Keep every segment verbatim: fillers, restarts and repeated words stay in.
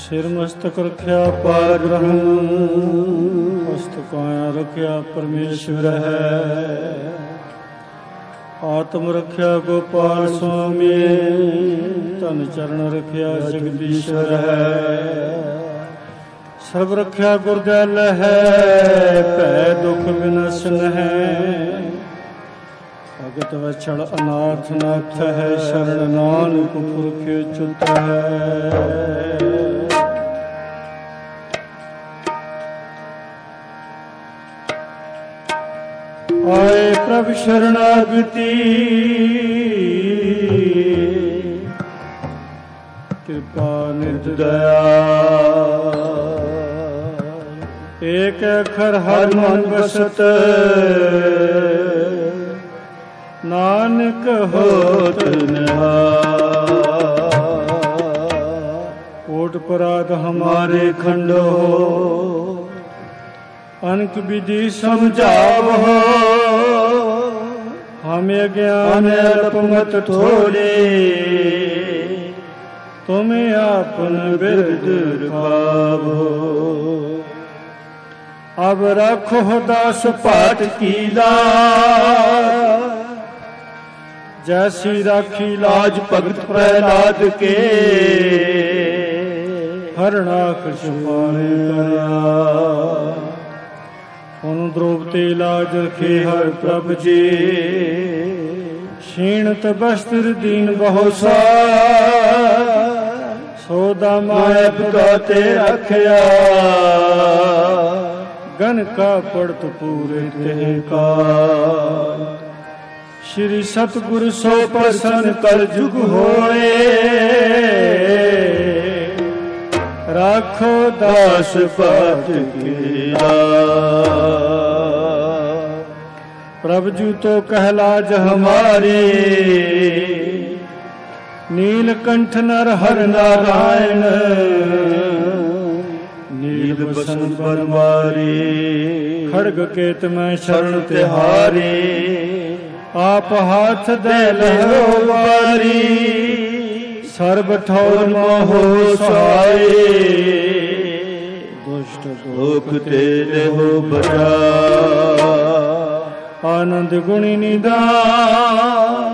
सिर मस्तक रख्या पार ब्रह्म, मस्तकाया रख्या परमेश्वर है। आत्म रख्या गोपाल स्वामी, तन चरण रख्या जगदीश्वर है। सर्व रख्या गुरदयाल है, भै दुख विनाशन है। भगत वछड़ अनाथ नाथ है, शरण नानक पुरख अच्युत है। आए प्रभु शरणागति, कृपा निधि दया। एक अखर हर मन बसत, नानक होत निहाल। कोट पराध हमारे खंडो, अनक विधि समझावो। हमें ज्ञान अल्पमत थोड़े, तुम्हें आपन बिरद पावो। अब रखो दास पाठ की लाज, जैसी राखी लाज भगत प्रहलाद के। हरणाक्ष पारे करया, उन द्रौपदी लाज रखे हर प्रभ जी। क्षीणत वस्त्र दीन बहुसा, सौदा माया गाते रखया। गण का पड़त पूरे ते का, श्री सतगुरु सो प्रसन्न कर जुग होए। राखो दास पाठ की प्रभु जू तो कहलाज हमारे। नीलकंठ नर हर नारायण, नील बसन बनवारी। खड़ग केत में शरण तिहारी, आप हाथ दे लो बारी। सर्ब ठौर मोहो सहाय, दुष्ट दुख तेरे हो बचा। आनंद गुणी निदान,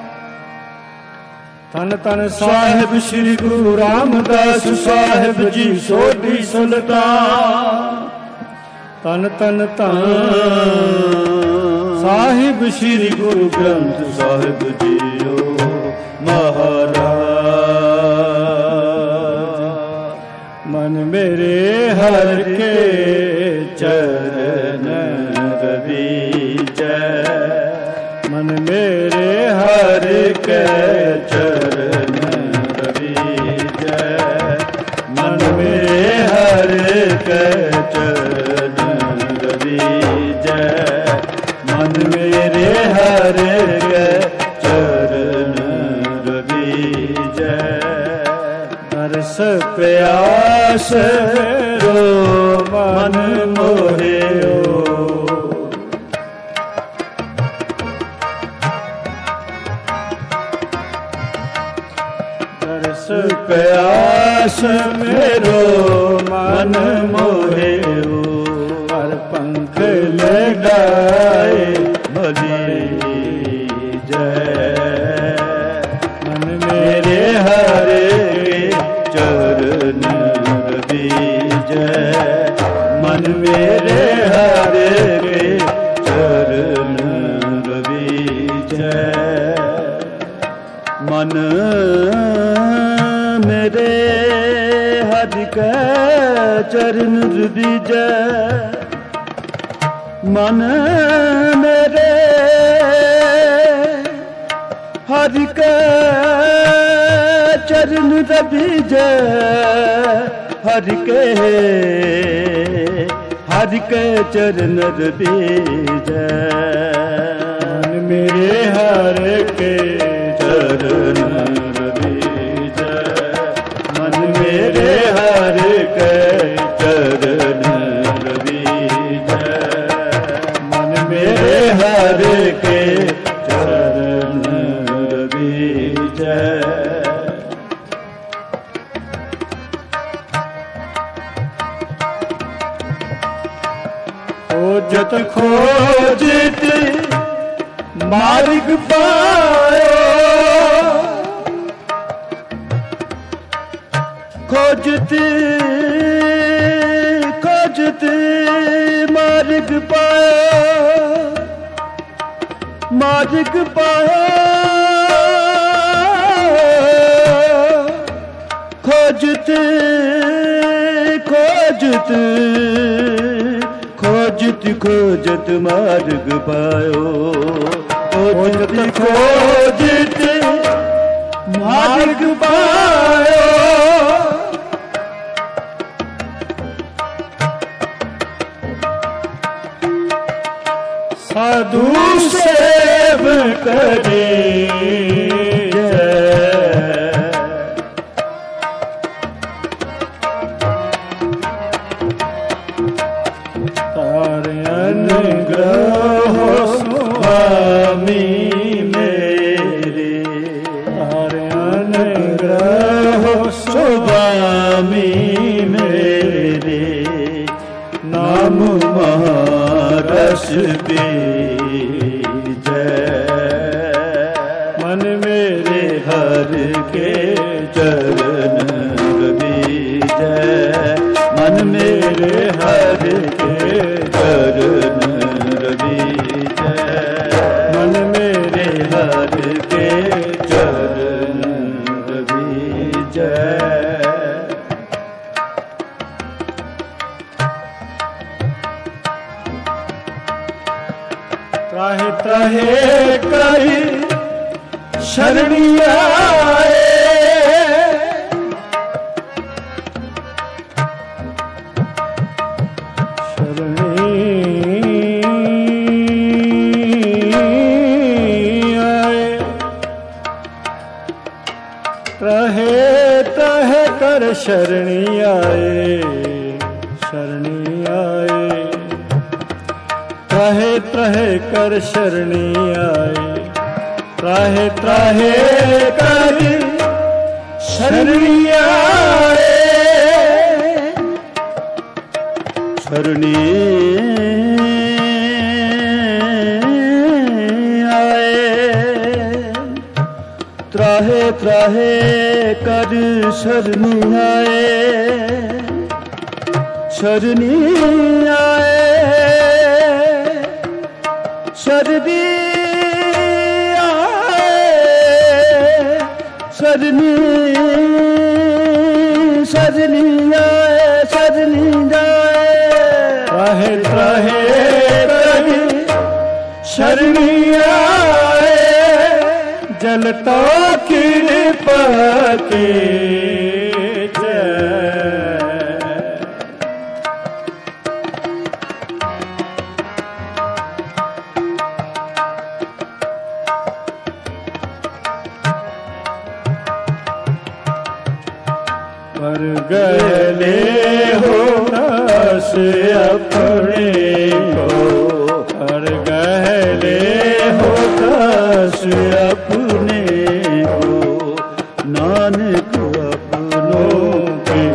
तन तन साहिब श्री गुरु रामदास साहिब जी सोढ़ी सुल्तान। तन तन तन साहिब श्री गुरु ग्रंथ साहिब जीओ महाराज। मन मेरे हर के चरण रविजय, मन मेरे हर के चरण रविजय। मन मेरे हर के चरण रविजय, मन मेरे हर के चरण रविजय। दर्श प्यास रो मन मोहे ओ, दर्श प्यास मेरो मन मोहे ओ। हर पंख लगाए भली जय, मन मेरे हरे चरण रविजय। मन मेरे हरे चरण रविजय। मन मेरे हरि के चरण रविजय। मन मेरे हरि के चरण रविजय। हरि के हरि के चरण रविजय। मन मेरे हरि के चरण रविजय। मन मेरे हरि के चरण रविजय। मन मेरे हरि के चरण रविजय। खोजत खोजत मार्ग पायो, खोजत खोजत मार्ग पायो, मार्ग पायो, खोजत खोजत खोजत खोजत मार्ग पायो, खोजत खोजत मार्ग पायो। साधु सेव करे तारे अनुग्रह स्वामी मेरे, तारे अनुग्रह स्वामी मेरे, नाम महारस बीजय, मन मेरे हर के चरण बीजय, मन मेरे हर के चरण बीजय, मन मेरे हर के चरण बीजय। त्राहे त्राहे कही शरणी आए, शरणी आए, त्राहे त्राहे कर शरणी आए, शरणी आए, त्राहे त्राहे कर शरणी आए, त्राहे त्राहे कर शरणी आए, शरणी आए, त्राहे त्राहे कर शरणी आए, शरणी आए, शरणी आए, शरणी शरणी आए, शरणी आए, त्राहे त्राहे करी शरणी आए, जलता कृपा के पर गले हो दास अपने को, पर गले हो दास अपने को, नानक अपनों की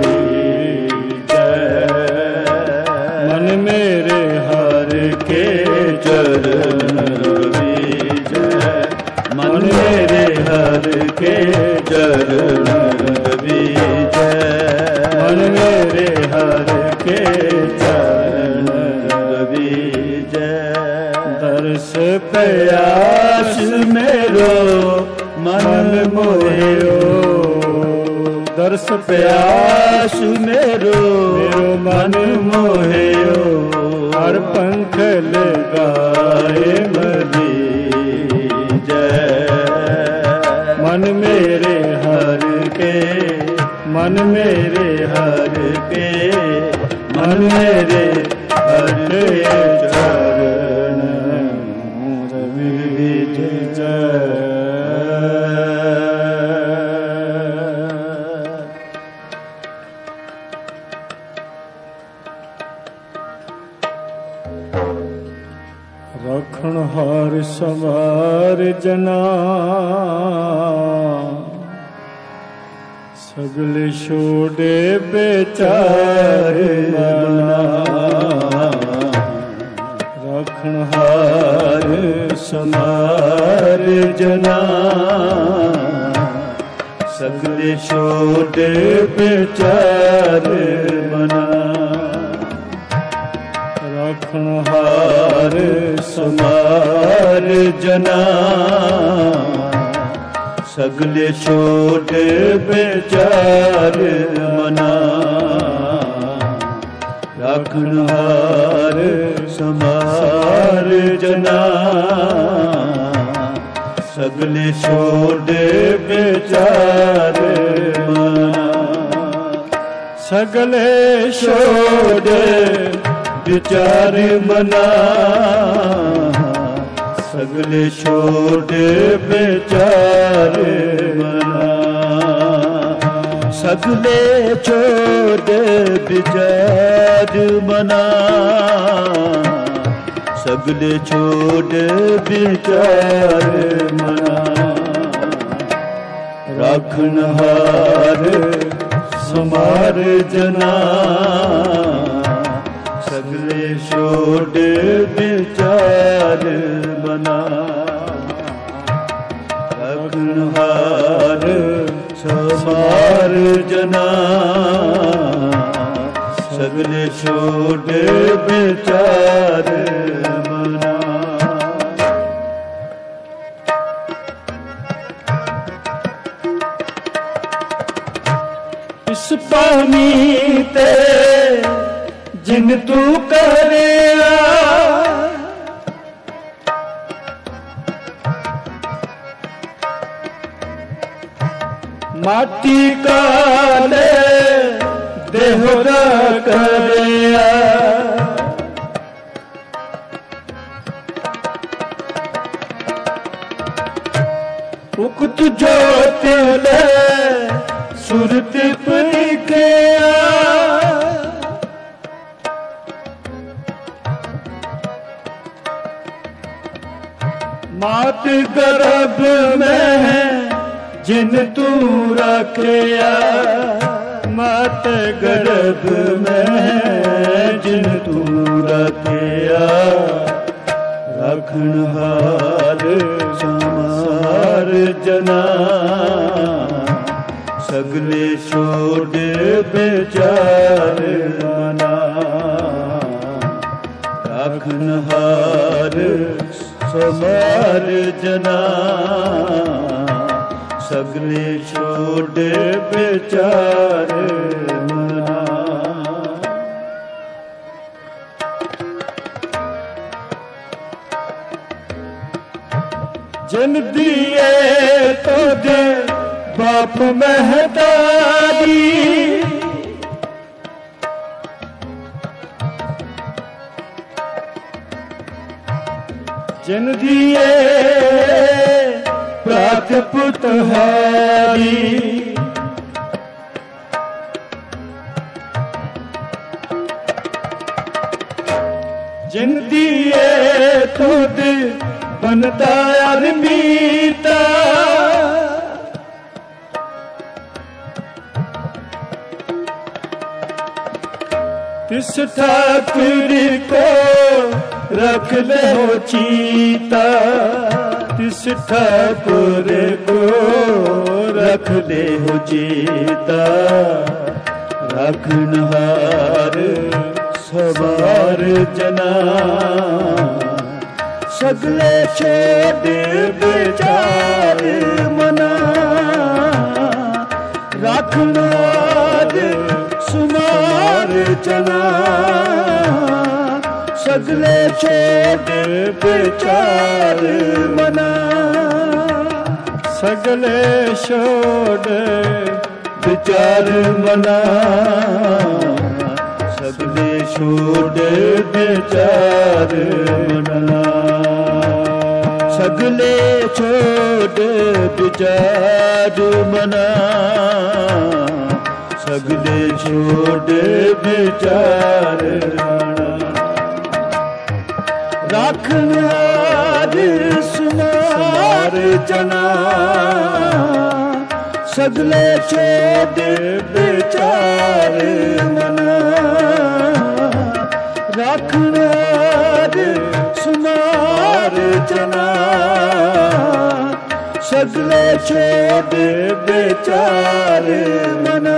जय, मन मेरे हर के चरण बीजय, मन मेरे हर के चरण बीजय, मन मेरे हर के चरण बीजय। दर्श प्यास मेरो मन मोहियो, दर्श प्यास मेरो मन मोहियो, हर पंख लगाए मरी जय, मन मेरे हर के, मन मेरे हर के, मन मेरे हर के चरण बीज जय। रखण हार संवार जना, सगले छोड़े बेचार मना, ਰਾਖਣਹਾਰ ਸਮਾਰ ਜਨਾ ਸਗਲੇ ਛੋੜ ਵਿਚਾਰ ਮਨਾ ਰਾਖਣਹਾਰ ਸਮਾਰ ਜਨਾ ਸਗਲੇ ਛੋੜ ਵਿਚਾਰ ਮਨਾ ਰਾਖਣਹਾਰ ਸਮਾਰ ਜਨਾ ਸਗਲੇ ਛੋੜ ਵਿਚਾਰ ਮਨਾ ਸਗਲੇ ਛੋੜ ਵਿਚਾਰ ਮਨਾ ਸਗਲੇ ਛੋੜ ਵਿਚਾਰ ਮਨਾ ਸਗਲੇ ਛੋੜ ਵਿਚਾਰ ਮਨਾ ਸਗਲੇ ਛੋੜ ਵਿਚਾਰ ਮਨਾ ਰਾਖਣਹਾਰ ਸਮਾਰ ਜਨਾ ਸਗਲੇ ਛੋੜ ਵਿਚਾਰ ਮਨਾ ਰਾਖਣਹਾਰ ਸਮਾਰ ਜਨਾ ਸਗਲੇ ਛੋੜ ਵਿਚਾਰ ਮਨਾ ਇਸ ਪਾਣੀ ਤੇ ਜਿਨ ਤੂੰ ਕਰਿਆ ਮਾਟੀ ਕਾਲੇ ਦੇਹੁ ਦਾ ਕਰਿਆ ਉਕਤ ਜੋਤ ਲੈ ਸੁਰਤ ਪਰਿਕਿਆ ਮਾਤ ਗਰਭ ਮੈਂ ਜਿਨ ਤੂੰ ਰੱਖਿਆ ਮਾਤ ਗਰਭ ਮੈਂ ਜਿਨ ਤੂੰ ਰੱਖਿਆ ਰਾਖਣਹਾਰ ਸਮਾਰ ਜਨਾ ਸਗਲੇ ਛੋੜ ਵਿਚਾਰ ਮਨਾ ਰਾਖਣਹਾਰ ਸਮਾਰ ਜਨਾ ਸਗਲੇ ਛੋੜ ਵਿਚਾਰ ਮਨਾ ਜਿਨ ਦੀਏ ਤੋਦੇ ਬਾਪ ਮਹਤਾਰੀ ਜਿਨ ਦੀਏ ਪ੍ਰਾਤ ਪੁੱਤ ਹਾਰੀ ਜਿਨ ਦੀਏ ਤੁਧ ਬਨਤਾ ਅਰਮੀਤਾ ਤਿਸ ਠਾਕੁਰ ਕੋ रख ले हो चीता तिस ठाकुर को रख ले हो चीता राखनहार सवार जना सगले छोड़ विचार मना राखनहार सुमार जना सगले छोड़ विचार मना सगले छोड़ विचार मना सगले छोड़ विचार मना सगले छोड़ विचार मना सगले छोड़ विचार मना राखनहार सुमार जना सगले छोड़ विचार मना राखनहार समार जना सगले छोड़ बेचार मना।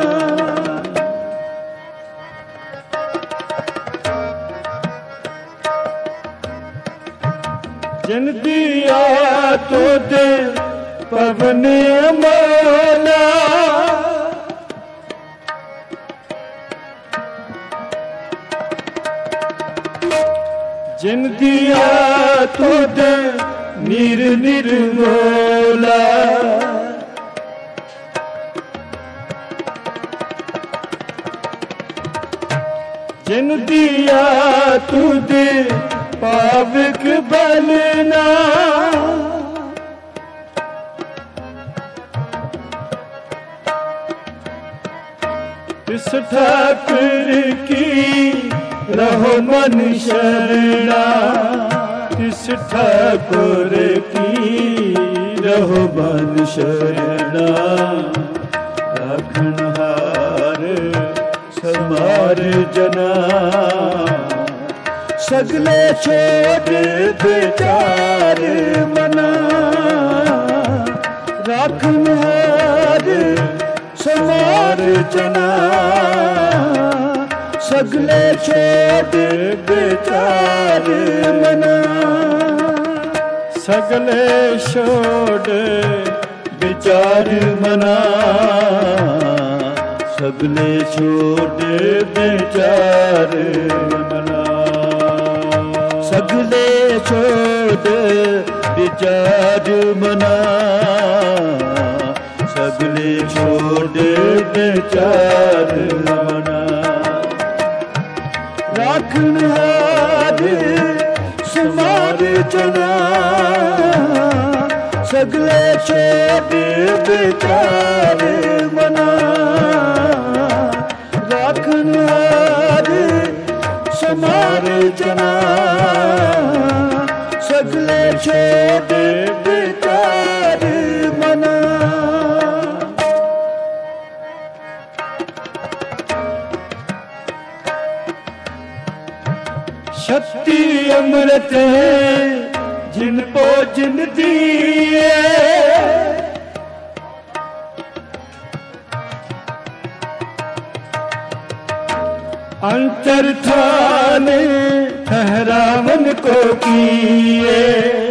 जिन दिया तो दे पवन अमाना जिन दिया तो दे निर निर्मोला जिन दिया तुझे पाविक बनना इस ठाकुर की रहो मन शरणा इस ठाकुर की रहो मन शरणा। राखनहार समार जना सगले छोड़ बेचार मना। राखनहार समार जना सगले छोड़ बेचार मना। सगले छोड़ बेचार मना सगले छोड़ बेचार मना। सगले छोड़ बेचार मना सगले छोड़ बेचार मना। राखनहार समार जना सगले छोड़ बेचार मना। राखनहार समार जना सगले छोड़ बेचार मना। शक्ति अमृत जिन पो जिन दिए अंतर थाने ठहरावन को किए।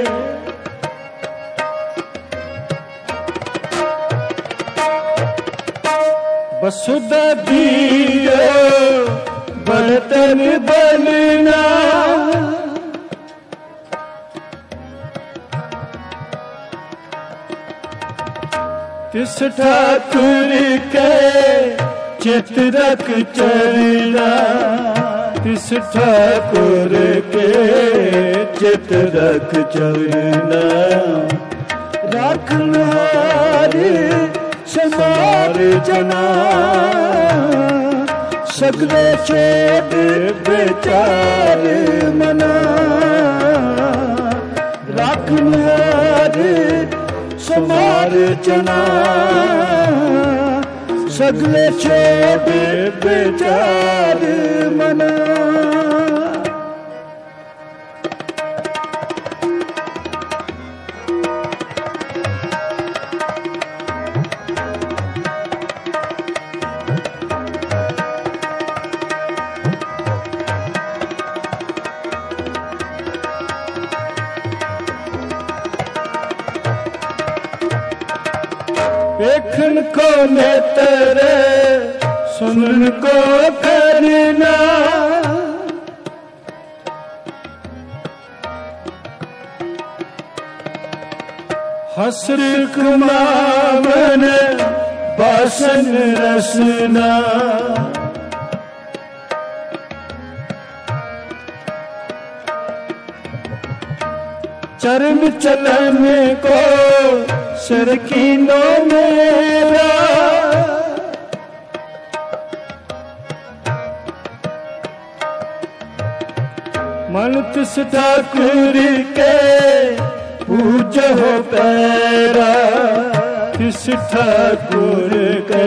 वसुधा दियो बर्तन बनना किस ठाकुर के चित रख चरना किस ठाकुर के चित रख चरना। राखनहार समार जना सगले छोड़ बेचार मना। राखनहार समार जना सगले छोड़ बेचार मना। देखन को नेत्र सुनन को करना हसर कुमावन बासन रसना। चरण चलन को सरकीनो मेरा मन तिस ठाकुर के पूजो पैरा तिस ठाकुर के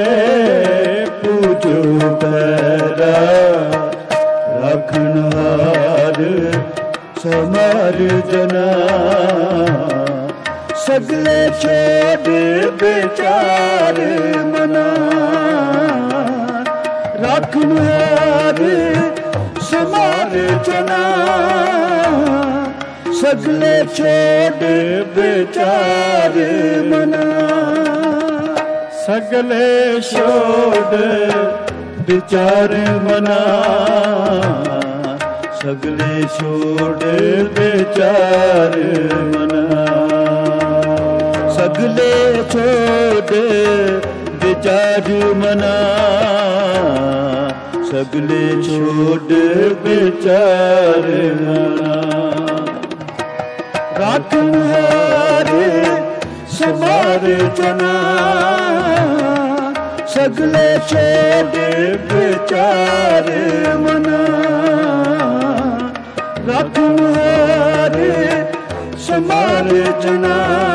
पूजो पैरा। राखनहार समा जना सगले छोड़ विचार मना राखन हार समार जना सगले छोड़ विचार मना सगले छोड़ विचार मना सगले छोड़ विचार मना सगले छोड़ विचार मना सगले छोड़ विचार मना राखन हार समार जना सगले छोड़ विचार मना राखन हार समार जना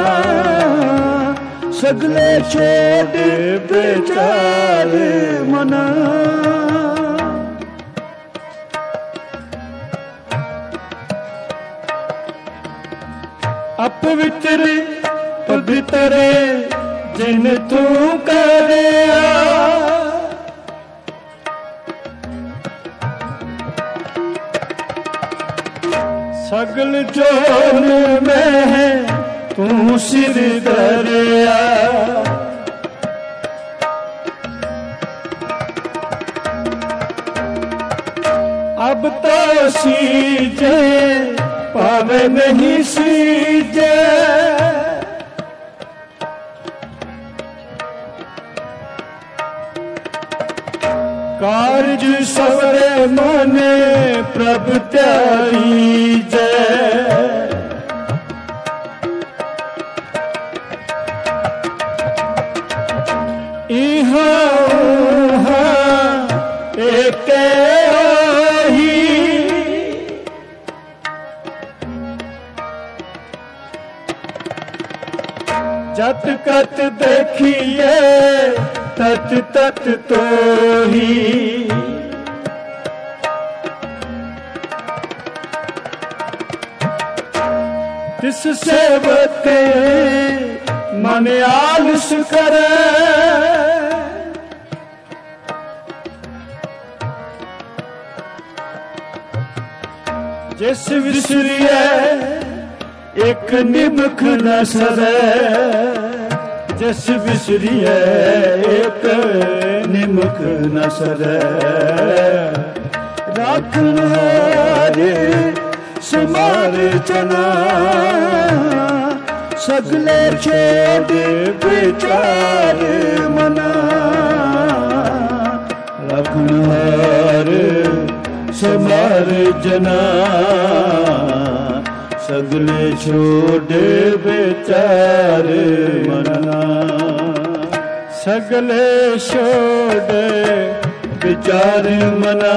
सगले छोड़ विचार मना अपवित्र पवित्र जिन तू करया सगल जोन में तू सिर धरया अब तो सीजे पावे नहीं सीजे कारज सवरे मने प्रभ त्यारी जय इहा उहा एक ही जत कत देखिए तत तत तो ही तिस सेवक मन आलस करे जिस विसरिए एक निमख न सरे जिस विसरिए एक निमख न सरे राखन हार समार जना सगले छोड़ विचार मना राखन हार समार जना सगले छोड़ विचार मना सगले छोड़ विचार मना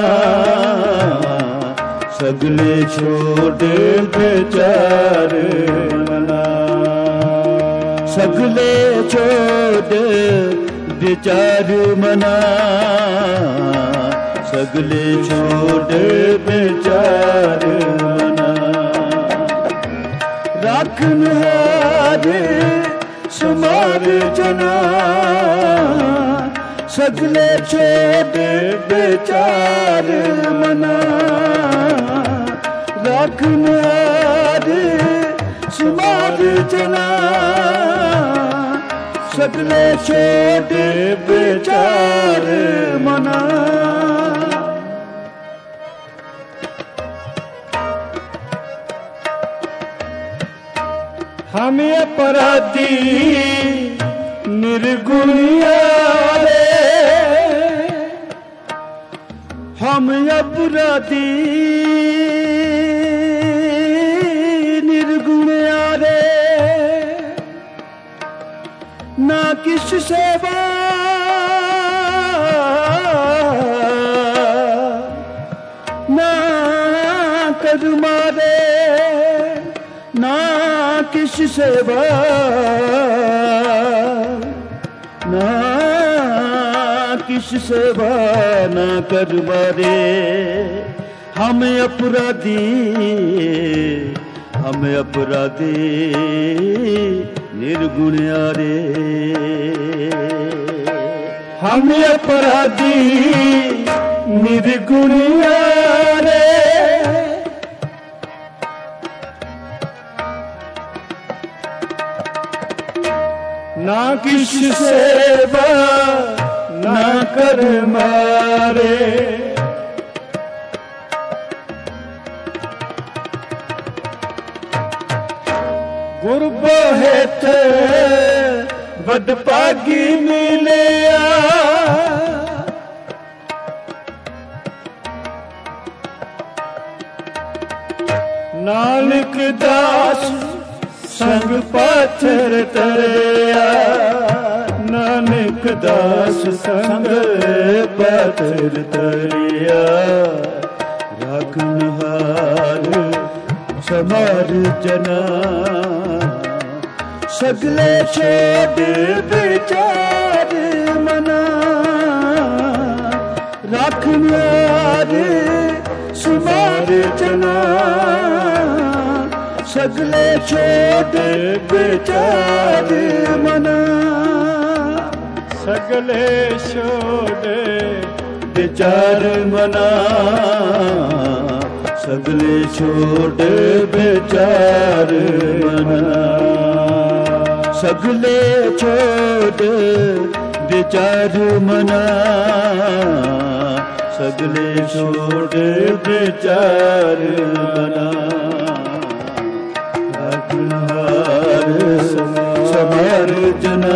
सगले छोड़ विचार मना सगले छोड़ विचार मना सगले छोड़ विचार मना राखन हार समार जना सगले छोड़ विचार मना राखन हार समार जना सगले छोड़ विचार मना हम अपराधी निर्गुणिया रे हम अपराधी निर्गुणिया रे ना किस सेवा ना कर मारे ना किस सेवा ना किस सेवा ना करवारे हम अपराधी ਹਮ ਅਪਰਾਧੀ ਨਿਰਗੁਣਿਆਰੇ, ਹਮ ਅਪਰਾਧੀ ਨਿਰਗੁਣਿਆਰੇ। ਨਾ ਕਿਛ ਸੇਵਾ ਨਾ ਕਰ ਮਾਰੇ, ਗੁਰ ਬੋਹਿਤ ਵਡ ਭਾਗੀ ਮਿਲਿਆ। ਨਾਨਕ ਦਾਸ ਸੰਗ ਪਾਥਰ ਤਰਿਆ, ਨਾਨਕ ਦਾਸ ਸੰਗ ਪਾਥਰ ਤਰਿਆ। ਰਾਖਨਹਾਰ ਸਮਾਰ ਜਨਾ, ਸਗਲੇ ਛੋੜ ਵਿਚਾਰ ਮਨਾ। ਰਾਖਨਹਾਰ ਸਮਾਰ ਜਨਾ, ਸਗਲੇ ਛੋੜ ਵਿਚਾਰ ਮਨਾ। ਸਗਲੇ ਛੋੜ ਵਿਚਾਰ ਮਨਾ, ਸਗਲੇ ਛੋੜ ਵਿਚਾਰ ਮਨਾ। ਸਗਲੇ ਛੋੜ ਵਿਚਾਰ ਮਨਾ, ਸਗਲੇ ਛੋੜ ਵਿਚਾਰ ਮਨਾ। ਸਮਾਰ ਜਨਾ,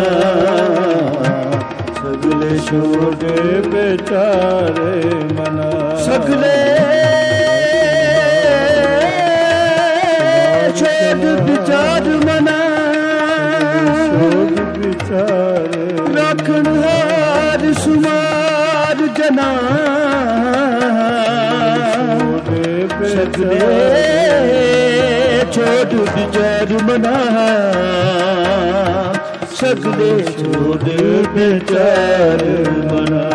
ਸਗਲੇ ਛੋੜ ਵਿਚਾਰ ਮਨਾ। ਸਗਲੇ ਛੋੜ ਵਿਚਾਰ ਮਨਾ, ਛੋੜ ਵਿਚਾਰ। ਰਾਖਨਹਾਰ ਸੁਮਾਰ ਜਨਾ, ਸਗਲੇ ਛੋੜ ਵਿਚਾਰ ਮਨਾ, ਸਗਲੇ ਛੋੜ ਵਿਚਾਰ ਮਨਾ।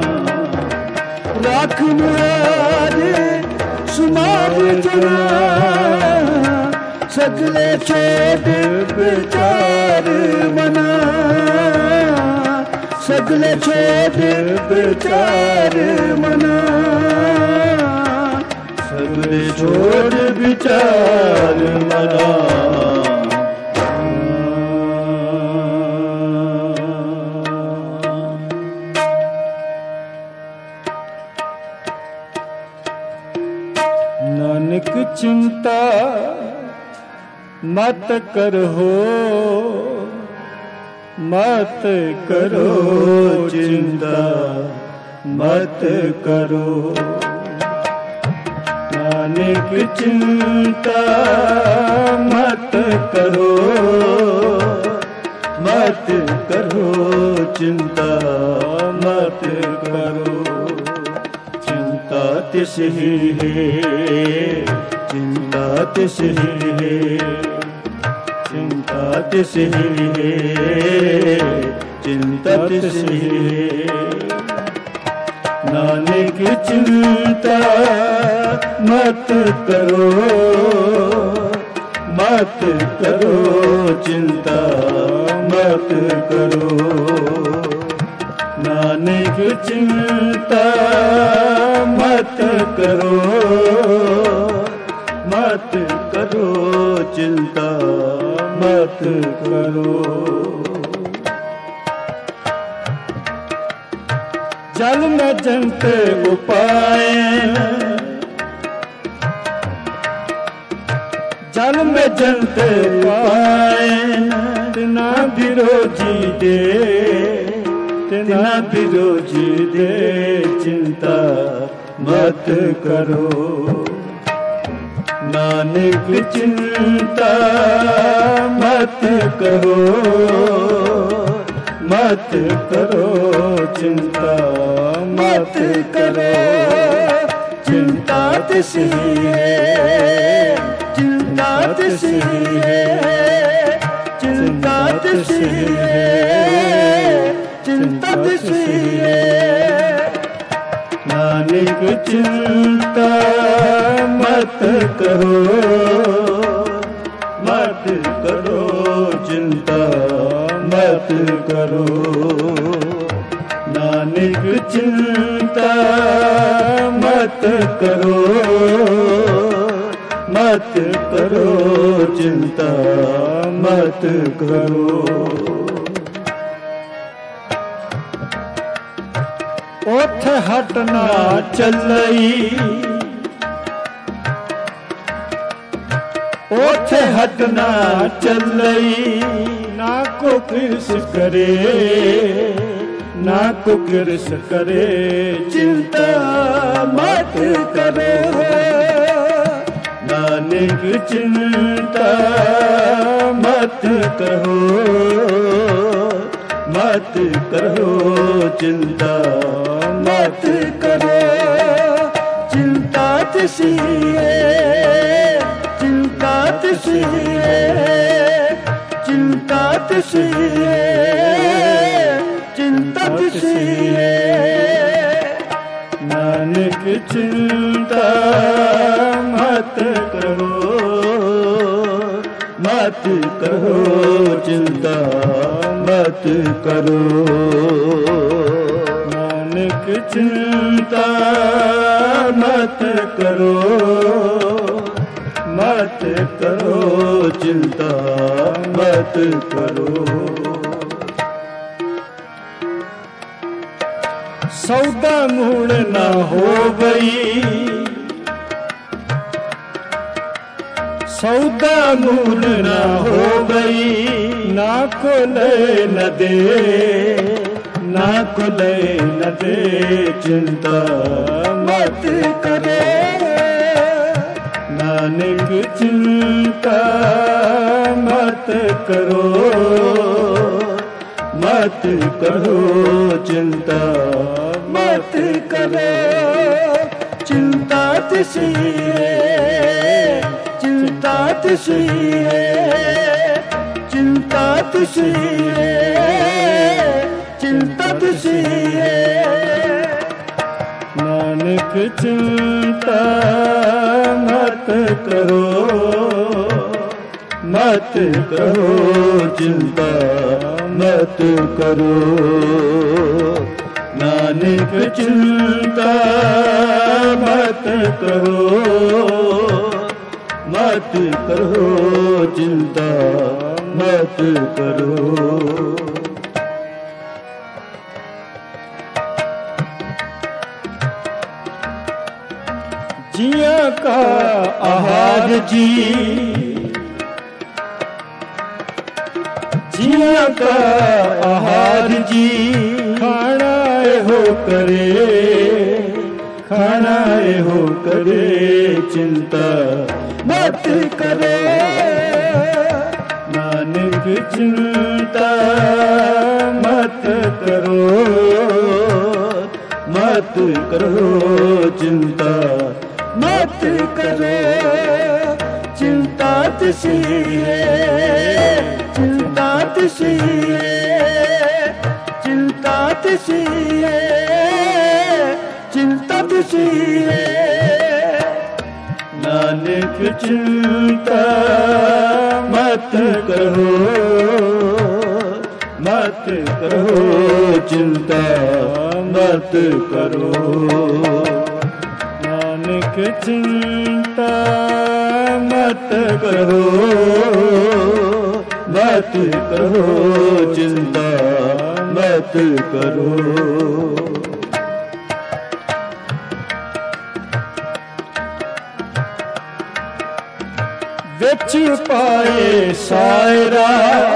ਰਾਖਨਹਾਰ ਸੁਮਾਰ ਜਨਾ, ਸਗਲੇ ਛੋੜ ਵਿਚਾਰ ਮਨਾ। ਸਗਲੇ ਛੋੜ ਵਿਚਾਰ ਮਨਾ, ਸਗਲੇ ਛੋੜ ਵਿਚਾਰ ਮਨਾ। ਨਾਨਕ ਚਿੰਤਾ ਮਤ ਕਰੋ, ਮਤ ਕਰੋ ਚਿੰਤਾ ਮਤ ਕਰੋ। ਨਾਨਕ ਚਿੰਤਾ ਮਤ ਕਰੋ, ਮਤ ਕਰੋ ਚਿੰਤਾ ਮਤ ਕਰੋ। ਚਿੰਤਾ ਤਿਸ ਹੀ ਹੈ, ਚਿੰਤਾ ਤਿਸ ਹੀ ਹੈ, ਚਿੰਤਾ ਤਿਸ ਹੀ ਹੈ, ਚਿੰਤਾ ਤਿਸ ਹੀ ਹੈ। ਨਾਨਕ ਚਿੰਤਾ ਮਤ ਕਰੋ, ਮਤ ਕਰੋ ਚਿੰਤਾ ਮਤ ਕਰੋ। ਨਾਨਕ ਚਿੰਤਾ ਮਤ ਕਰੋ, ਮਤ ਕਰੋ ਚਿੰਤਾ ਮਤ ਕਰੋ। ਜਲ ਮੈਂ ਜੰਤ ਉਪਾਏ, ਜਲ ਮੈਂ ਜੰਤ ਉਪਾਏ। ਤਿਨਾ ਬਿਰੋਜੀ ਦੇ, ਤਿਨਾ ਬਿਰੋਜੀ ਦੇ ਚਿੰਤਾ ਮਤ ਕਰੋ। ਨਾਨਕ ਚਿੰਤਾ ਮਤ ਕਰੋ, ਮਤ ਕਰੋ ਚਿੰਤਾ ਮਤ ਕਰੋ। ਚਿੰਤਾ ਤਿਸ ਹੀ ਹੈ, ਚਿੰਤਾ ਤਿਸ ਹੀ ਹੈ, ਚਿੰਤਾ ਤਿਸ ਹੀ ਹੈ, ਚਿੰਤਾ ਤਿਸ ਹੀ ਹੈ। ਨਾਨਕ ਚਿੰਤਾ ਮਤ ਕਰੋ, करो चिंता मत करो। नानक चिंता मत करो, मत करो चिंता मत करो। ओथे हटना चलई, ओथे हटना चलई, ना को किरस करे, ना को किरस करे, चिंता मत करो। नानक चिंता मत करो, मत करो चिंता मत करो। चिंता तिसी है, चिंता तिसी है, चिंता तिसी है, चिंता तिसी है। नानक चिंता मत करो, मत करो चिंता मत करो। नानक चिंता मत करो, मत करो चिंता मत करो। सौदा मूल ना हो गई, सौदा मूल ना हो गई, ना को ले न दे, ना को ले न दे, चिंता मत करे। नानक चिंता मत करो, मत करो चिंता मत करो। चिंता तिसी है, चिंता तिसी है, चिंता तिसी है, चिंता तिसी है। नानक चिंता मत करो, मत करो चिंता मत करो। नानक चिंता मत करो, मत करो चिंता मत करो। जिया का आहार जी, जिया का आहार जी, खाना हो करे, खाना हो करे, चिंता मत करे। नानक चिंता मत करो, मत करो चिंता मत करो। चिंता तिसी है, चिंता तिसी है, चिंता तिसी है, चिंता तिसी है। नानक चिंता मत करो, मत करो चिंता मत करो। नानक चिंता मत करो, मत करो चिंता मत करो। विच पाए सायरा,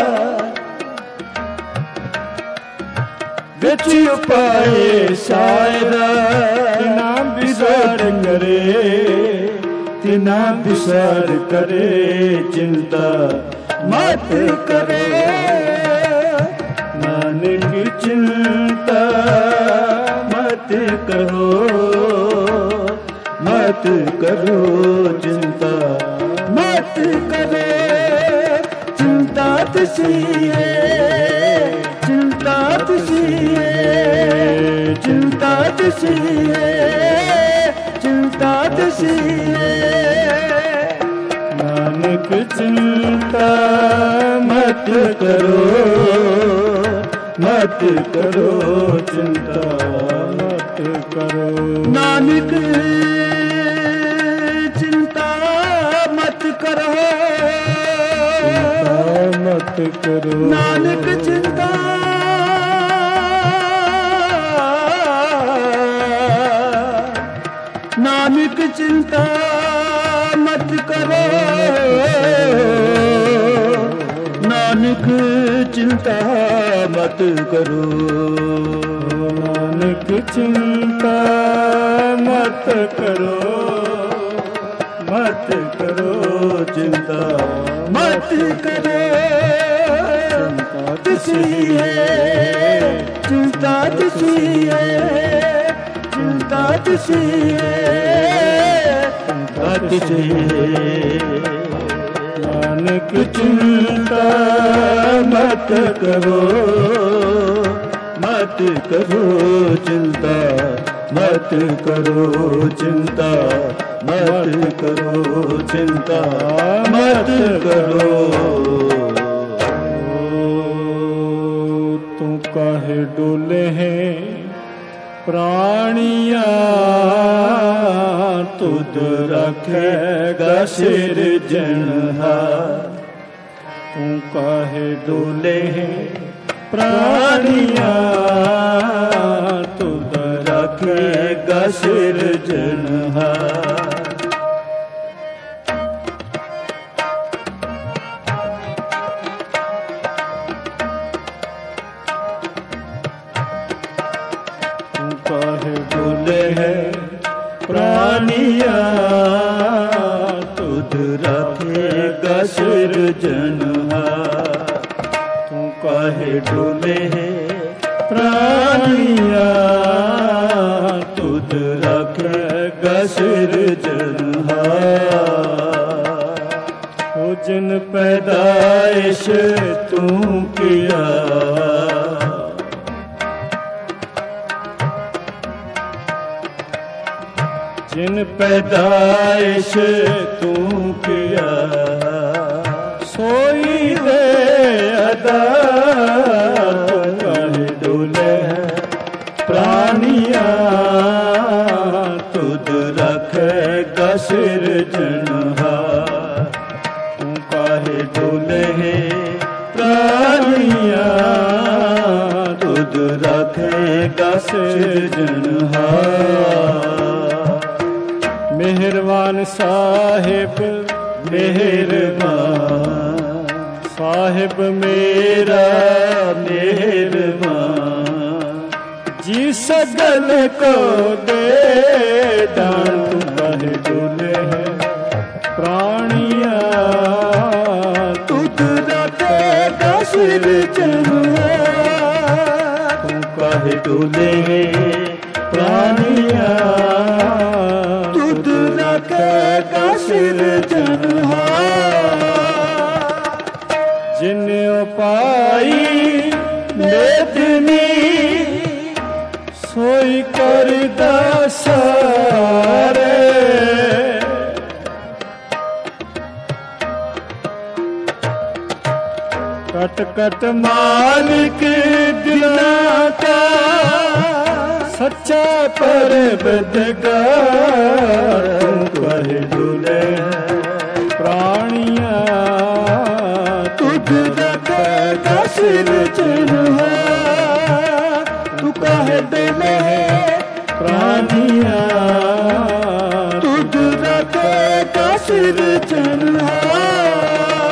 विच पाए सायरा, तिना बिसार करे, तिना बिसार करे, चिंता मत करे। नानक चिंता मत करो, मत करो चिंता मत करे। चिंता तिसी है, चिंता तिसी है, चिंता तिसी है, चिंता तिसी है। नानक चिंता मत करो, मत करो चिंता मत करो। नानक चिंता मत करो, चिंता मत करो। नानक चिंता नानक चिंता मत करो, नानक चिंता मत करो। नानक चिंता मत करो, मत करो चिंता मत करो। चिंता तुसी है, चिंता तुसी है, चिंता तुसी है, चिंता तुसी है। नानक चिंता मत करो, मत करो चिंता, मत करो चिंता, मत करो चिंता, मत करो। तू काहे डोले है प्राणिया, तुद रखेगा सिरजनहार। तू काहे डोले है प्राणिया, तुद रखेगा सिरजनहार। काहे डोले है प्राणिया, तुद रखेगा सिरजनहार। तू काहे डोले है प्राणिया, तुद रखेगा सिरजनहार। हो जिन पैदाइश तू किया, जिन पैदाइश तू किया, सोई दे अदा। तू काहे डोले है प्राणिया, तुद रखेगा सिरजनहार। तू काहे डोले है प्राणिया, तुद रखेगा सिरजनहार। मेहरबान साहिब मेहरबान, साहिब मेरा मेहरबान। जी सगल को दे दान, तू काहे डोले है प्राणिया, तुद रखेगा सिरजनहार। तू काहे डोले है प्राणिया, तुद रखेगा सिरजनहार। जिन उपाई नेतनी, सोई करदा सारे। कट कट मालिक दिना का, सच्चा परवरदिगार। तू काहे डोले प्राणिया, तुद रखेगा सिरजनहार। तू काहे डोले प्राणिया, तुद रखेगा सिरजनहार।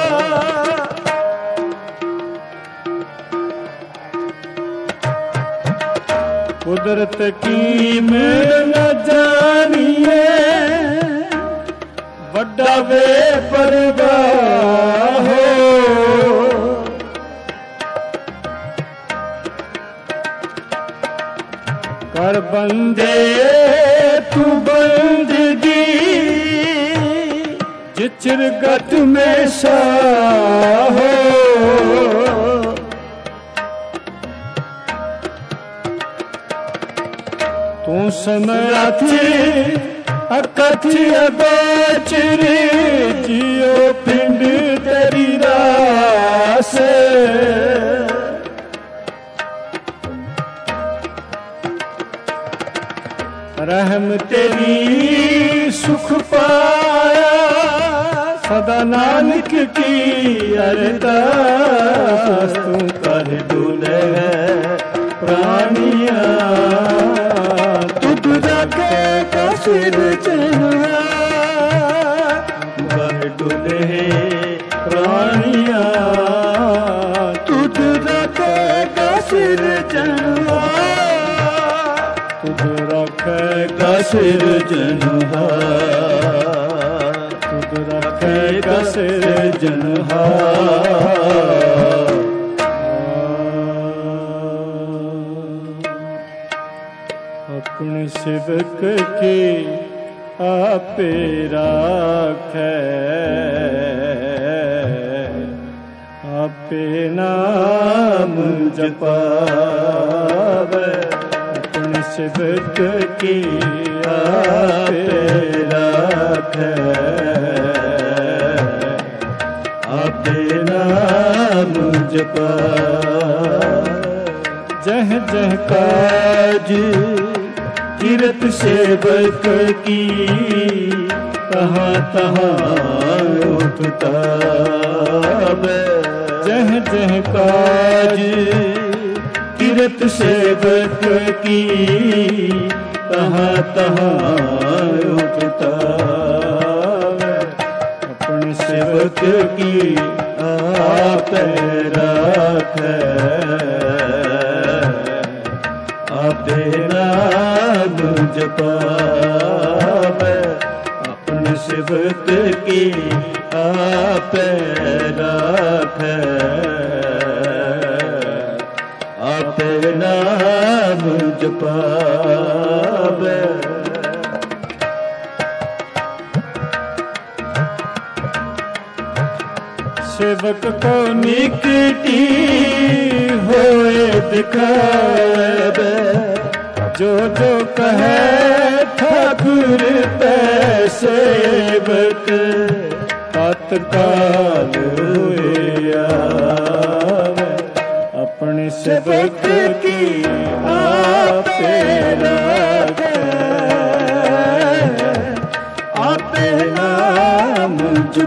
कुदरत की मेल न जानिए, वड्डा वे परवाह हो। कर बंदे तू बंदगी, जिचरगत में शाह हो। तू समर्थी ਅਕਥਿਆ ਬਾਚਰੇ ਜਿਉ ਪਿੰਡ ਤੇਰੀ ਰਾਸ ਰਹਿਮ ਤੇਰੀ ਸੁਖ ਪਾਇਆ ਸਦਾ ਨਾਨਕ ਕੀ ਅਰਦਾਸ ਤੂੰ ਕਰ ਡੁਲੇ ਪ੍ਰਾਣੀਆਂ ਤੁਧ ਰਾਖੇ ਕਸਿਰ ਜਨਵਾ ਕਰ ਡੁਲੇ ਪ੍ਰਾਣੀਆਂ ਤੁਧ ਰਾਖੇ ਕਸਿਰ ਜਨਵਾ ਤੁਧ ਰਾਖੇ ਕਸਿਰ ਜਨਹਾਰ ਤੁਧ ਰਾਖੇ ਕਸਿਰ ਜਨਹਾਰ ਆਪਣੇ ਸਿਵਕ ਕੀ ਆਪੇ ਰਾਖੈ ਆਪੇ ਨਾਮ ਜਪਾਵੇ ਆਪਣੇ ਸਿਵਕ ਕੀ ਆਪੇ ਰਾਖੈ ਆਪੇ ਨਾਮ ਜਪਾਵੇ ਜਹ ਜਹ ਕਾਜ ਕਿਰਤ ਸੇਵਕ ਕੀ ਤਹਾਂ ਤਹਾਂ ਉਤਤਾਵੇ ਜਹ ਜਹ ਕਾਜ ਕਿਰਤ ਸੇਵਕ ਕੀ ਤਹਾਂ ਤਹਾਂ ਉਤਤਾਵੇ ਆਪਣੇ ਸੇਵਕ ਕੀ ਆਪੇ ਰਾਖੈ ਆਪੇ ਨਾਮ ਜਪਾਵੇ ਆਪਣੇ ਸਿਵਕ ਕੀ ਆਪੇ ਰਾਖੈ ਆਪੇ ਨਾਮ ਜਪਾਵੇ ਸੇਵਕ ਕੋ ਨਿਕਟੀ ਹੋਏ ਦਿਖਾਵੇ ਜੋ ਜੋ ਕਹੈ ਠਾਕੁਰ ਤੈ ਸੇਵਕ ਤਤਕਾਲ ਹੋਏ ਆਵੇ ਆਪਣੇ ਸੇਵਕ ਕੀ ਆਪੇ ਰਾਖੈ ਆਪੇ ਨਾਮ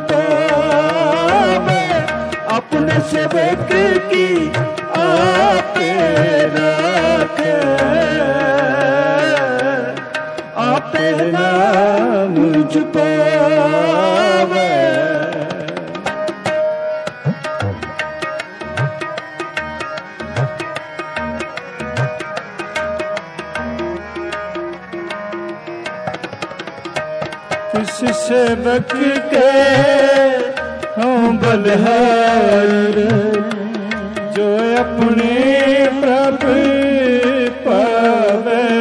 ਜਪਾਵੇ ਆਪਣੇ ਸੇਵਕ ਕੀ ਆਪੇ ਰਾਖੈ ਆਪੇ ਨਾਮ ਜਪਾਵੇ किस सेवक के हों बलहार जो अपने प्रभु पावे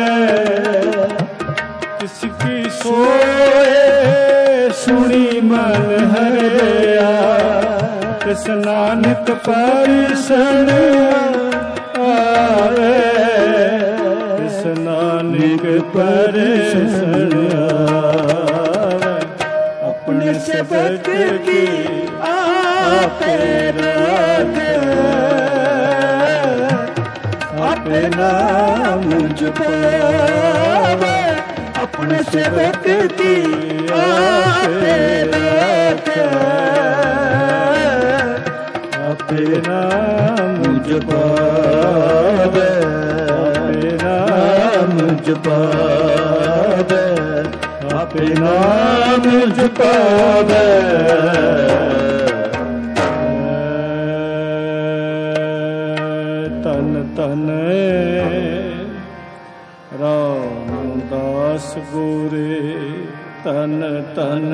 किसकी सोए सुनी मन हरिया किस नानक परिसन आवे किस नानक परिसन आवे अपने सेवक की आपे राखै आपे नाम जपावे अपने सेवक की आपे राखै आपे नाम जपावे आपे नाम जपावे आपे नाम जपावे तन तन रामदास गोरे तन तन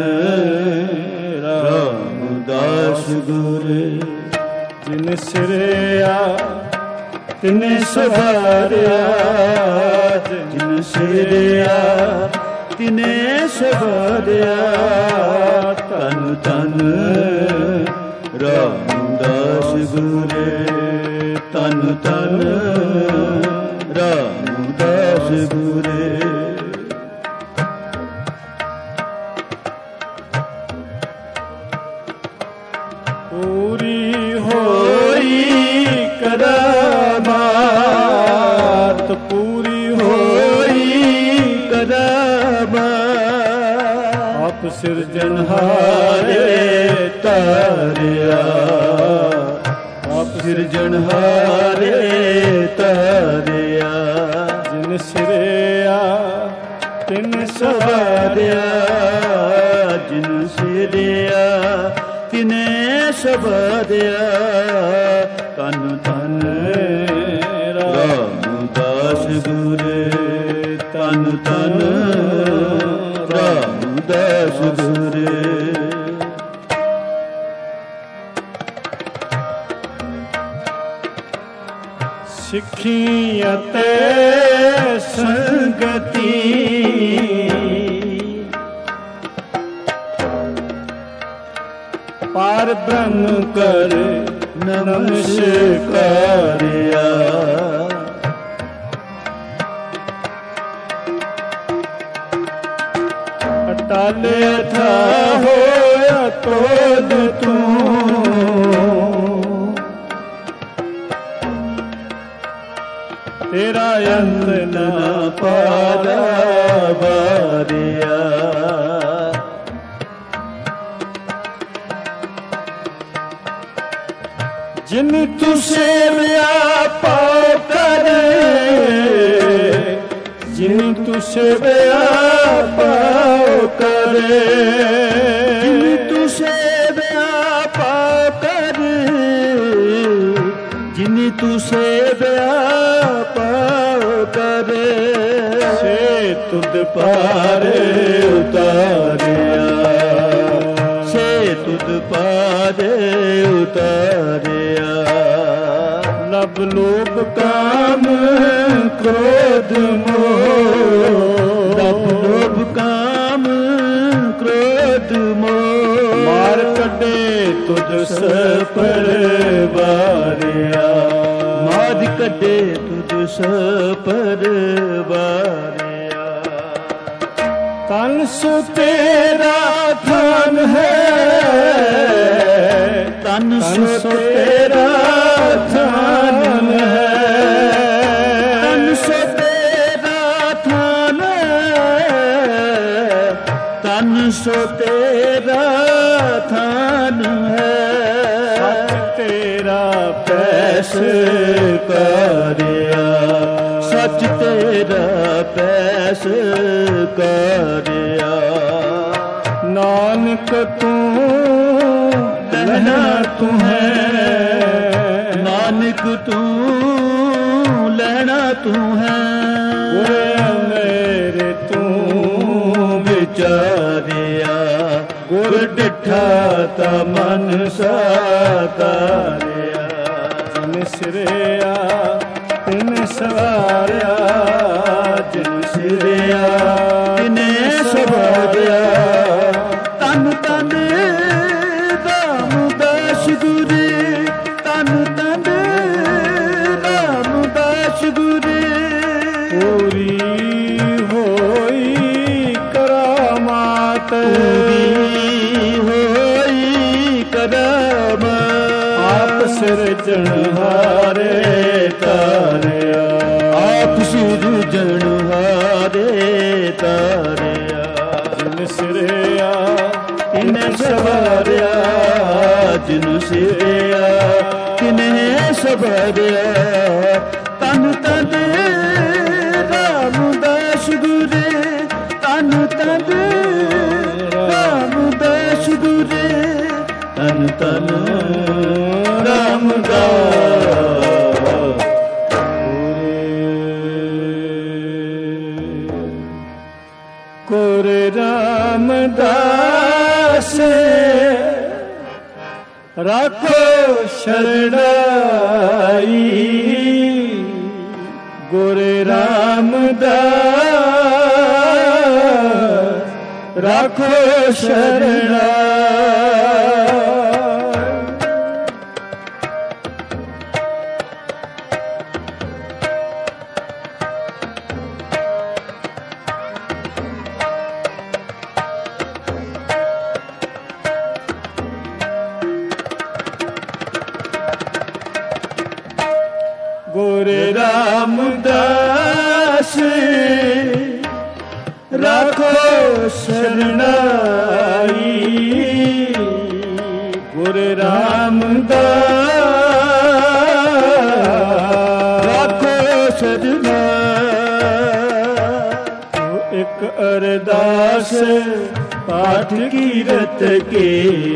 रामदास गोरे जिन सिरिया तिने सवारिया जिन सिरिया तिने सवारिया तन तन रामदास गोरे तन तन रामदास गोरे ਆਪ ਸਿਰਜਣਹਾਰੇ ਤਾਰਿਆ, ਆਪ ਸਿਰਜਣਹਾਰੇ ਤਾਰਿਆ। ਜਿਨ ਸਿਰਿਆ ਤਿਨ ਸਵਾਰਿਆ, ਜਿਨ ਸਿਰਿਆ ਤਿਨੇ ਸਵਾਰਿਆ। ਧੰਨ ਧੰਨ ਰਾਮਦਾਸ ਗੁਰ, ਧੰਨ ਧੰਨ ਰਾਮਦਾਸ ਗੁਰ। ਸਿੱਖੀ ਅਤੇ ਸੰਗਤੀ ਪਾਰ ਬ੍ਰਹਮ ਕਰ ਨਮਸਕਾਰਿਆ। ਅਟਲ ਅਥਾ ਹੋਇਆ ਤੋਦ ਤੂੰ, ਤੇਰਾ ਅੰਤ ਨਾ ਪਾਰਾ ਬਾਰਿਆ। ਜਿਨ ਤੂੰ ਸੇਵਿਆ ਪਾਉ ਕਰੇ, ਜਿਨ ਤੂੰ ਸੇਵਿਆ ਪਾਉ ਕਰੇ, ਜਿਨ ਤੂੰ ਸੇਵਿਆ ਪਾਉ ਕਰੇ, ਜਿਨ ਤੂੰ ਸੇਵਿਆ ਪਾਉ ਕਰੇ। ਸੇ ਤੁਧ ਪਾਰੇ ਉਤਾਰਿਆ, ਸੇ ਤੁਧ ਪਾਰੇ ਉਤਾਰਿਆ। ਲਬ ਲੋਭ ਕਾਮ ਕ੍ਰੋਧ ਮੋਹ, ਲਬ ਲੋਭ ਕਾਮ ਕ੍ਰੋਧ ਮੋਹ। ਮਾਰ ਕੱਢੇ ਤੁਧ ਸਪਰ ਵਾਰਿਆ, ਮਾਰ ਕੱਢੇ ਤੁਧ ਸਪਰ ਵਾਰਿਆ। ਤਨ ਸੋ ਤੇਰਾ ਥਾਨ ਹੈ, ਤਨ ਸੋ ਤੇਰਾ ਥਾਨ ਹੈ, ਤਨ ਸੋ ਤੇਰਾ ਥਾਨ ਹੈ, ਤਨ ਸੋ ਤੇਰਾ ਥਾਨ ਹੈ। ਸੱਚ ਤੇਰਾ ਪੈਸ ਕਰਿਆ, ਸੱਚ ਤੇਰਾ ਪੈਸ ਕਰਿਆ। ਨਾਨਕ ਤੂੰ ਲਹਿਣਾ ਤੂੰ ਹੈ, ਨਾਨਕ ਤੂੰ ਲੈਣਾ ਤੂੰ ਹੈ। ਗੁਰ ਮੇਰੇ ਤੂੰ ਵਿਚਾਰਿਆ, ਗੁਰ ਡਿਠਾ ਤਾ ਮਨ ਸਾਤਾਰਿਆ। ਜਿਨ ਸਿਰਿਆ ਤਿਨ ਸਵਾਰਿਆ, ਜਿਨ ਸਿਰਿਆ ਤਿਨੇ ਸਵਾਰਿਆ। ਤਨ ਤਨ ਰਾਮਦਾਸ ਗੁਰ, ਤਨ ਤਨ ਰਾਮਦਾਸ ਗੁਰ। ਪੂਰੀ ਹੋਈ ਕਰਾਮਾਤ, ਪੂਰੀ ਹੋਈ ਕਰਾਮਾਤ। ਆਪ ਸਿਰਜਣਹਾਰੇ ਤਾਰਿਆ, ਆਪ ਸਿਰਜਣਹਾਰੇ ਤਾਰਿਆ। ਜਿਨ ਸਿਰਿਆ ਤਿਨੇ ਸਵਾਰਿਆ, ਜਿਨ ਸਿਰਿਆ ਤਿਨੇ ਸਵਾਰਿਆ। ਤਨ ਤਨ ਰਾਮਦਾਸ ਗੁਰ, ਤਨ ਤਨ ਰਾਮਦਾਸ ਗੁਰ, ਤਨ ਤਨ ਰਾਮਦਾਸ ਗੁਰ। ਰਾਮਦਾਸ ਰਾਖੋ ਸ਼ਰਣਾਈ, ਗੁਰ ਰਾਮਦਾਸ ਰਾਖੋ ਸ਼ਰਣਾਈ। ਗੁਰ ਰਾਮਦਾਸ ਰਾਖੋ ਸ਼ਰਣਾਈ। अरदास पाठ कीरत के,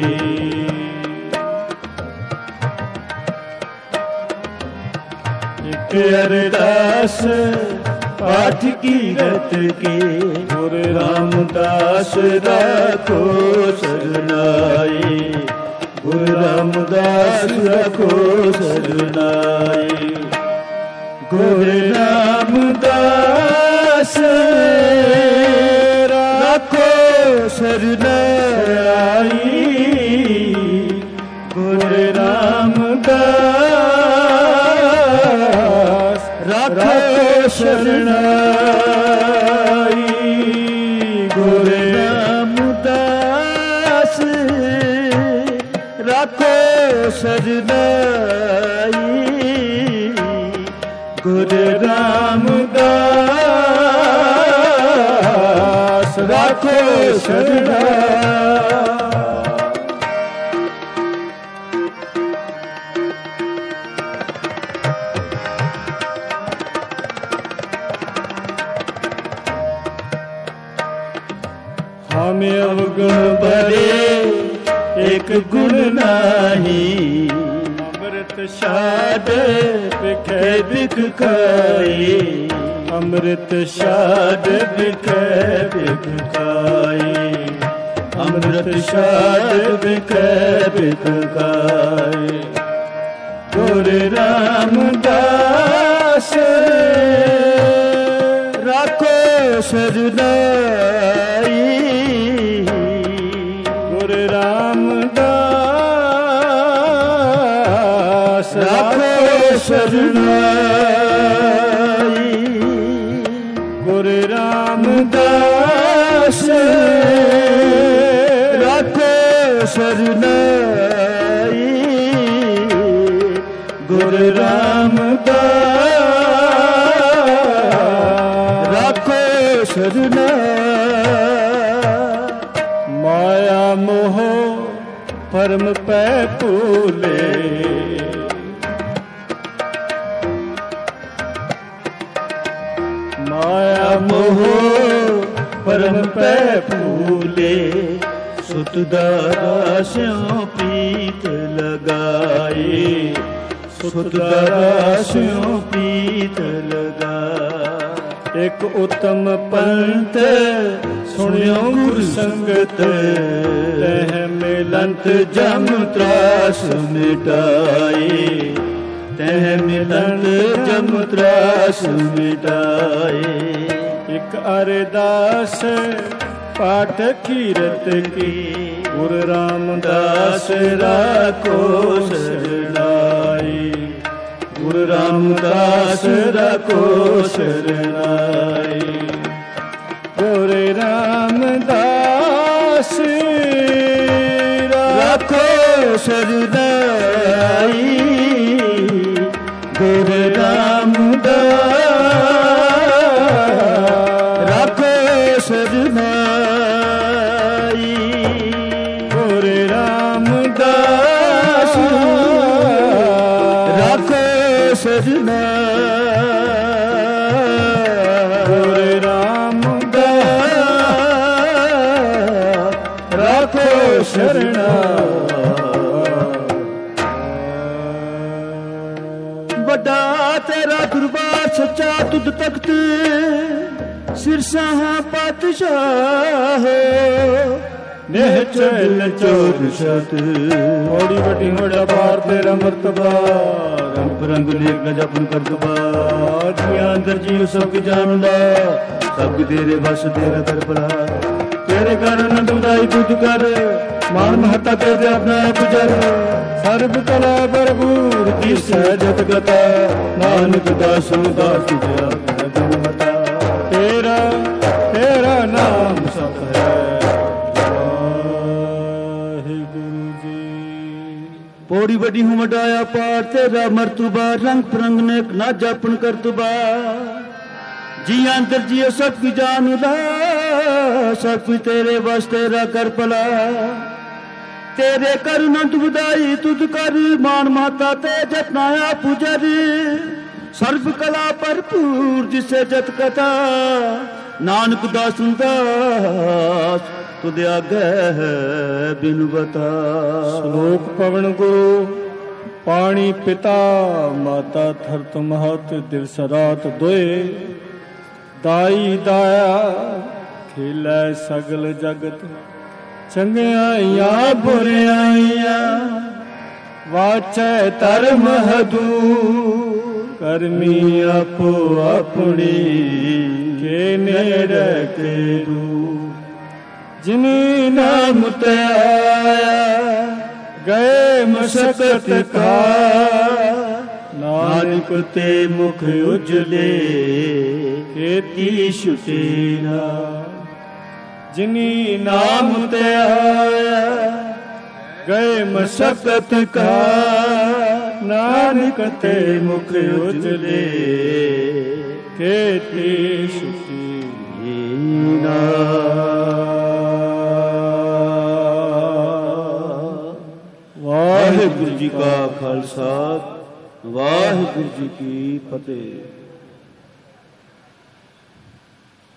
एक अरदास पाठ कीरत के। गुरु रामदास राखो सरनाई, गुरु रामदास राखो सरनाई। गुरु रामदास राखो सरनाई, गुरु रामदास राखो शरणाई। गुरु रामदास राखो शरणाई, गुरु रामदास राखो शरणाई। हमें अवगुण भरे एक गुण नाही, अमृत शाद बिखे बिख खाई, अमृत शाद बिखे बिख खाई, अमृत शाद बिखे बिख खाई। गुरु रामदास राखो सरनाई, गुरु रामदास राखो शरणाई। गुरु रामदास राखो शरणाई, गुरु रामदास राखो शरणाई। माया मोह परम पै भूले, माया मोह परम पै भूले। सुत दास्यों पीत लगाए, सुत दास्यों पीत लगा। एक उत्तम पंथ सुनियो गुर संगत, तह मिलंत जम त्रास मिटाए, तह मिलंत जम त्रास मिटाए। एक अरदास पाठ कीरत की, गुरु रामदास राखो सरनाई, गुरु रामदास राखो शरणाई। गुरु रामदास राखो शरणाई, गुरु रामदास राखो शरणाई। गुरु रामदास राखो शरणाई, गुरु रामदास राखो शरणाई। बड़ा तेरा दरबार सच्चा तुद तख्त, सिरसा पातशाह नेह चल चौर शत। बड़ी बड़ी बड़ा पार तेरा मर्तबा, रंग रंग लेख न जपन करतबा। अंदर जीव सब जानदा, सब तेरे बस तेरा कर पड़ा। तेरे कारण नंद उदाई तुझ कर, मान महता तेरे अपना पुजर। सर्व कला भरपूर की सहजत गता, नानक दास दास तुझे गुणवता। तेरा तेरा नाम सत है गुरु जी। पौड़ी बड़ी हूँ मडाया पार तेरा मरतबा, रंग परंग ने ना जापन करतबा। जी अंतर जियो सब की जान उदा, सब कुछ तेरे बस तेरा कर पला। तेरे कर नंद बुदाई तुझ कर, मान माता ते जतनाया पुजर। सर्व कला भरपूर जिसे जत कथा, ਨਾਨਕ ਦਾਸਨ ਦਾਸ ਤੁਧ ਆਗੈ ਬਿਨ ਬਤਾ। ਸ਼ਲੋਕ ਪਵਨ ਗੁਰੂ ਪਾਣੀ ਪਿਤਾ ਮਾਤਾ ਧਰਤ ਮਹਤ ਦਿਵਸ ਰਾਤ ਦੋਏ। ਦਾਈ ਦਾਇਆ ਖੇਲੈ ਸਗਲ ਜਗਤ ਚੰਗਿਆਈਆਂ ਬੁਰਿਆਈਆਂ। ਵਾਚੈ ਧਰਮ ਹਦੂਰ ਕਰਮੀ ਆਪੋ ਆਪਣੀ ਕੇ ਨੇੜੇ ਕੇ ਦੂਰ। ਜਿਨੀ ਨਾਮ ਤੇ ਆਇਆ ਗਏ ਮਸ਼ਕਤ ਕਾ। ਨਾਨਕ ਤੇ ਮੁਖ ਉਜਲੇ ਖੇਤੀ ਛੁਟੇ ਨਾ। ਜਿਨੀ ਨਾਮ ਤੇ ਆਇਆ ਗਏ ਮਸ਼ਕਤ ਕਾ। ਨਾਨਕ ਤੇ ਮੁਖ ਉਜਲੇ ਖੇਤੀ ਛੁਟੇ ਨਾ। ਵਾਹਿਗੁਰੂ ਜੀ ਕਾ ਖਾਲਸਾ, ਵਾਹਿਗੁਰੂ ਜੀ ਕੀ ਫਤਿਹ।